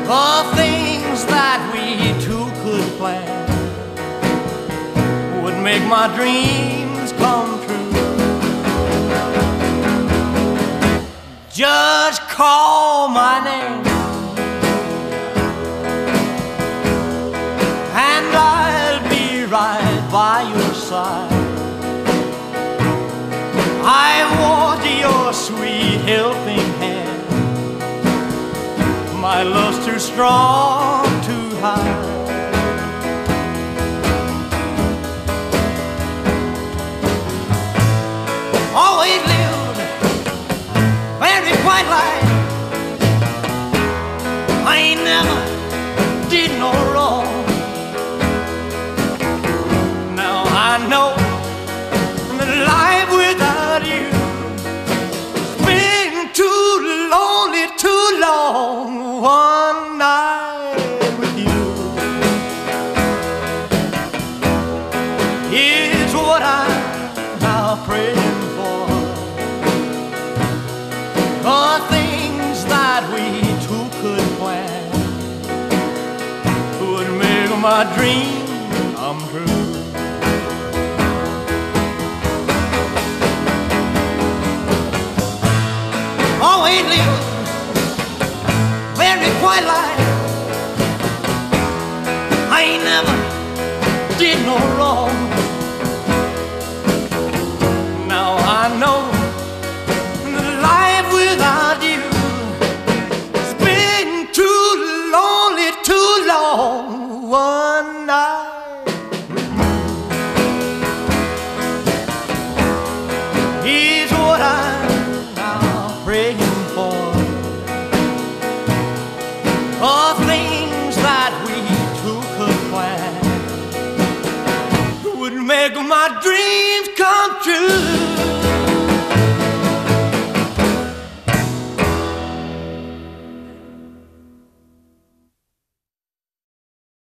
The things that we two could plan would make my dreams come true. Just call my name and I'll be right by your side. I want your sweet helping hand. My love's too strong to hide. Always lived very quiet life. I ain't never did no wrong. Now I know that life without you has been too lonely, too long. One night with you is what I'm now praying for. The things that we two could plan would make my dream come true. Always live very quiet life. I ain't never did no wrong. Now I know that life without you has been too lonely, too long. One night is what I'm now praying for.